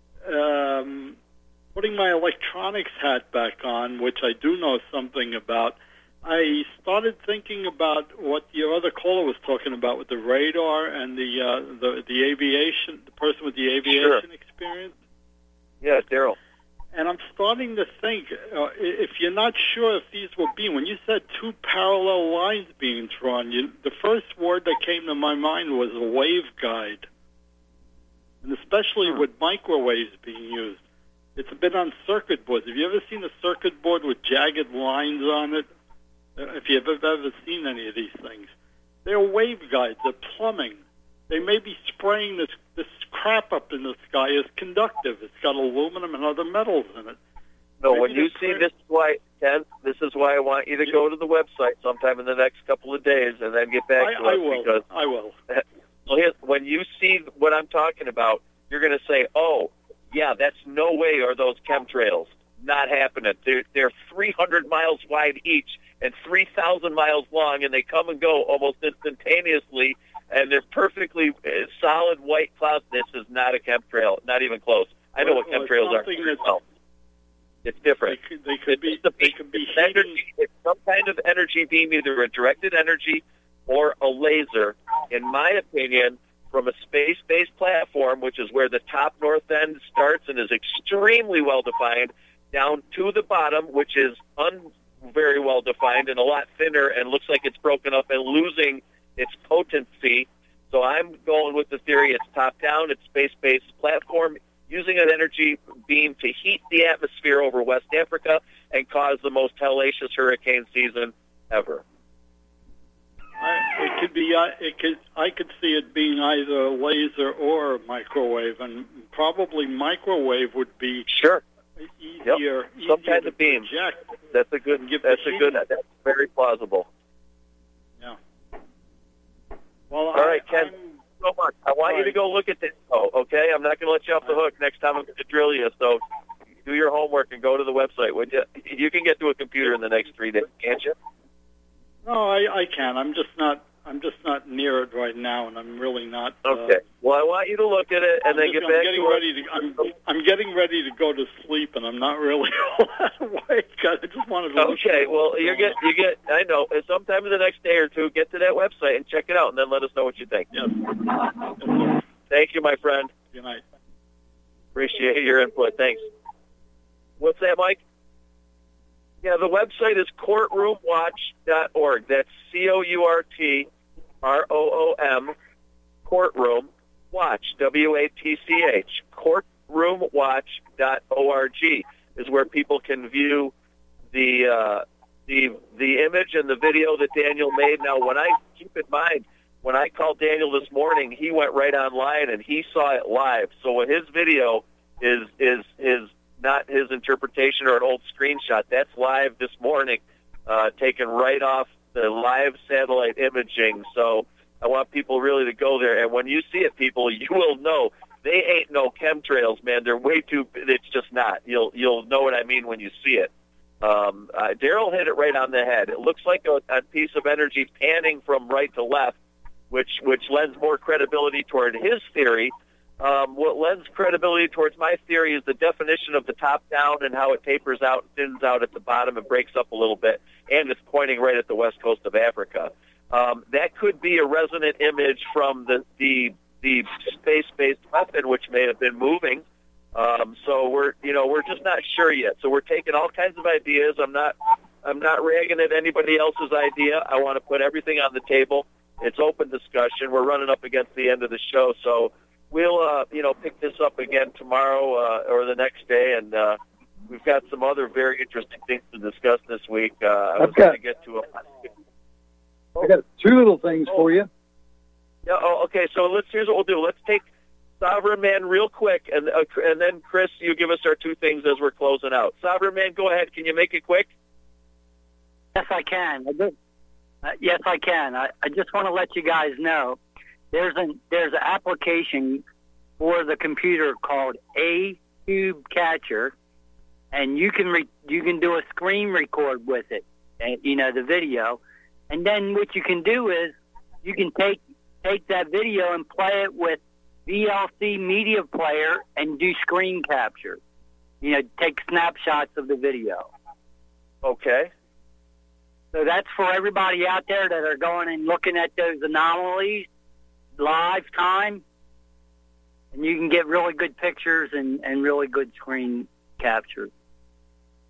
um, putting my electronics hat back on, which I do know something about, I started thinking about what your other caller was talking about with the radar and the uh, the, the aviation, the person with the aviation sure. experience. Yeah, Daryl. And I'm starting starting to think, uh, if you're not sure if these were being, when you said two parallel lines being drawn, you, the first word that came to my mind was a waveguide. And especially with microwaves being used. It's been on circuit boards. Have you ever seen a circuit board with jagged lines on it? If you've ever seen any of these things. They're waveguides. They're plumbing. They may be spraying this this crap up in the sky as conductive. It's got aluminum and other metals in it. No, Maybe when you see this is why, Ken, this is why I want you to go to the website sometime in the next couple of days and then get back I, to I us. will. Because I will. Well, here's, when you see what I'm talking about, you're going to say, oh, yeah, that's no way are those chemtrails. Not happening. They're, they're three hundred miles wide each and three thousand miles long, and they come and go almost instantaneously, and they're perfectly uh, solid white clouds. This is not a chemtrail, not even close. I know Well, what chemtrails are. something that's- Well, it's different. They could, they could be. It's the- They could be it's energy, it's some kind of energy beam, either a directed energy or a laser. In my opinion, from a space-based platform, which is where the top north end starts and is extremely well-defined, down to the bottom, which is un very well-defined and a lot thinner and looks like it's broken up and losing its potency. So I'm going with the theory it's top-down, it's space-based platform, using an energy beam to heat the atmosphere over West Africa and cause the most hellacious hurricane season ever. I, it could be. Uh, it could. I could see it being either a laser or a microwave, and probably microwave would be sure easier. Yep. Some easier kind to of beam. project. That's a good. Give That's the a good. heat. That's very plausible. Yeah. Well, All I, right, Ken. I'm, So much. I want you to go look at this. Oh, okay. I'm not going to let you off the hook next time I'm going to drill you. So do your homework and go to the website, would you? You can get to a computer in the next three days, can't you? no, I, I can. I'm just not. I'm just not near it right now, and I'm really not. Uh, Okay. Well, I want you to look at it and I'm then just- get I'm back getting to ready to. I'm, I'm getting ready to go to sleep, and I'm not really all that awake. I just wanted to. look Okay. at Well, what's you going get you get. I know. And sometime in the next day or two, get to that website and check it out, and then let us know what you think. Yes. Yes, sir. Thank you, my friend. Good night. Appreciate your input. Thanks. What's that, Mike? Yeah, the website is courtroom watch dot org. That's C O U R T R O O M, Courtroom Watch, W A T C H. courtroom watch dot org is where people can view the uh, the the image and the video that Daniel made. Now, when I keep in mind, when I called Daniel this morning, he went right online and he saw it live. So when his video is is is not his interpretation or an old screenshot, that's live this morning, uh, taken right off the live satellite imaging. So I want people really to go there. And when you see it, people, you will know they ain't no chemtrails, man. They're way too. It's just not. You'll you'll know what I mean when you see it. Um, uh, Daryl hit it right on the head. It looks like a, a piece of energy panning from right to left, which which lends more credibility toward his theory. Um, what lends credibility towards my theory is the definition of the top down and how it tapers out and thins out at the bottom and breaks up a little bit, and it's pointing right at the west coast of Africa. Um, that could be a resonant image from the the, the space-based weapon, which may have been moving. Um, so we're you know we're just not sure yet. So we're taking all kinds of ideas. I'm not I'm not ragging at anybody else's idea. I want to put everything on the table. It's open discussion. We're running up against the end of the show, so we'll, uh, you know, pick this up again tomorrow uh, or the next day, and uh, we've got some other very interesting things to discuss this week. Uh, I was I've going got- to get to them. I got two little things for you. Yeah. Oh, okay. So let's. Here's what we'll do. Let's take Sovereign Man real quick, and uh, and then Chris, you give us our two things as we're closing out. Sovereign Man, go ahead. Can you make it quick? Yes, I can. I just, uh, yes, I can. I, I just want to let you guys know there's an there's an application for the computer called A Cube Catcher, and you can re, you can do a screen record with it, uh, you know, the video, and then what you can do is you can take take that video and play it with V L C Media Player and do screen capture. You know, take snapshots of the video. Okay. So that's for everybody out there that are going and looking at those anomalies live time, and you can get really good pictures and, and really good screen capture.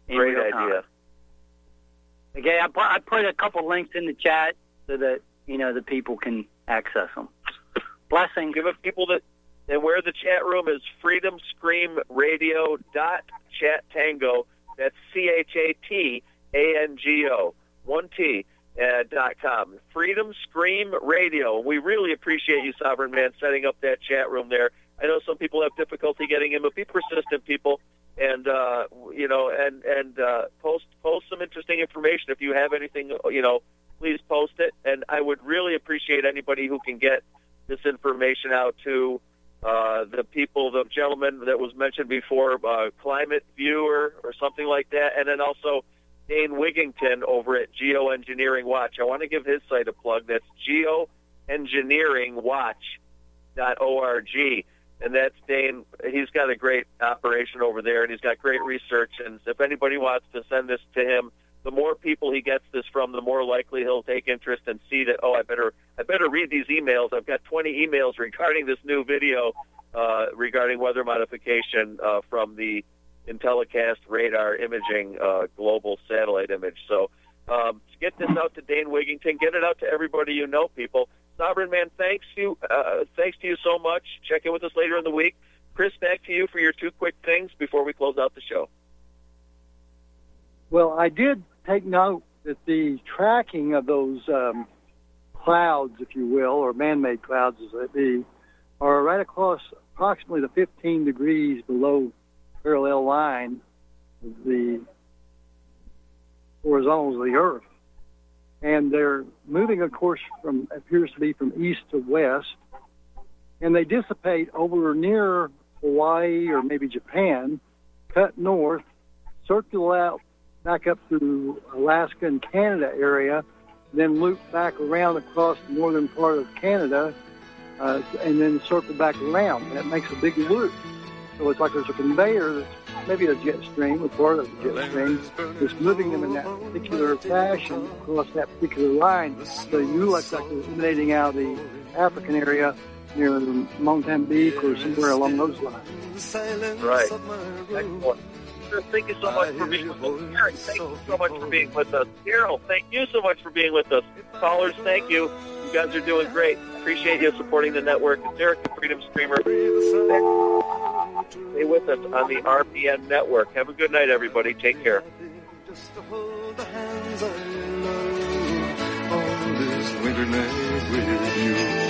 in Great real time. idea. Okay, I put, I put a couple links in the chat so that, you know, the people can access them. Blessings. Give it people that, and where the chat room is freedom scream radio dot chat tango. That's C H A T A N G O, one T, uh, dot com. Freedom Scream Radio. We really appreciate you, Sovereign Man, setting up that chat room there. I know some people have difficulty getting in, but be persistent, people. And uh, you know, and and uh, post post some interesting information. If you have anything, you know, please post it. And I would really appreciate anybody who can get this information out to uh, the people, the gentleman that was mentioned before, uh, Climate Viewer or something like that, and then also Dane Wigington over at Geoengineering Watch. I want to give his site a plug. That's geoengineering watch dot org. And that's Dane. He's got a great operation over there, and he's got great research. And if anybody wants to send this to him, the more people he gets this from, the more likely he'll take interest and see that, oh, I better I better read these emails. I've got twenty emails regarding this new video uh, regarding weather modification uh, from the IntelliCast radar imaging uh, global satellite image. So um, get this out to Dane Wigington. Get it out to everybody you know, people. Sovereign Man, thanks you. Uh, thanks to you so much. Check in with us later in the week. Chris, back to you for your two quick things before we close out the show. Well, I did take note that the tracking of those um, clouds, if you will, or man-made clouds as they be, are right across approximately the fifteen degrees below parallel line of the horizontals of the Earth. And they're moving, of course, from appears to be from east to west, and they dissipate over near Hawaii or maybe Japan, cut north, circle out back up through Alaska and Canada area, then loop back around across the northern part of Canada, uh, and then circle back around. That makes a big loop. So it's like there's a conveyor that's maybe a jet stream, or part of the jet stream, that's moving them in that particular fashion across that particular line. So you look like you're emanating out of the African area near Mozambique or somewhere along those lines. Right. Excellent. Thank you so much for being with us. Eric, thank you so much for being with us. Daryl, thank you so much for being with us. Callers, thank you. You guys are doing great. Appreciate you supporting the network. It's Eric, the Freedom Screamer. Stay with us on the R P N network. Have a good night, everybody. Take care. Just to hold the hands of love on this winter night with you.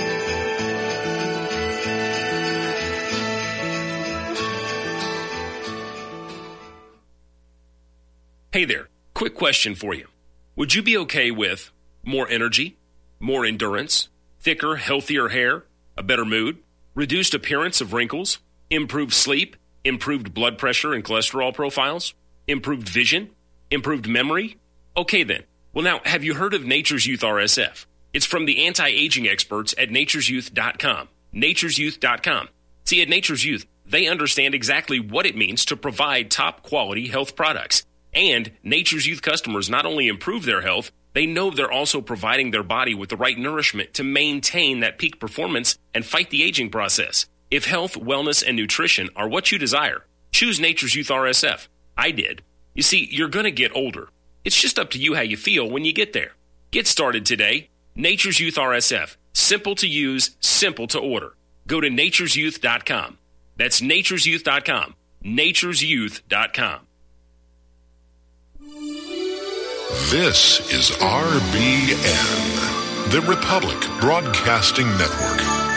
Hey there, quick question for you. Would you be okay with more energy, more endurance, thicker, healthier hair, a better mood, reduced appearance of wrinkles, improved sleep, improved blood pressure and cholesterol profiles, improved vision, improved memory? Okay then. Well now, have you heard of Nature's Youth R S F? It's from the anti-aging experts at natures youth dot com. natures youth dot com. See, at Nature's Youth, they understand exactly what it means to provide top quality health products. And Nature's Youth customers not only improve their health, they know they're also providing their body with the right nourishment to maintain that peak performance and fight the aging process. If health, wellness, and nutrition are what you desire, choose Nature's Youth R S F. I did. You see, you're going to get older. It's just up to you how you feel when you get there. Get started today. Nature's Youth R S F. Simple to use, simple to order. Go to natures youth dot com. That's natures youth dot com. natures youth dot com. This is R B N, the Republic Broadcasting Network.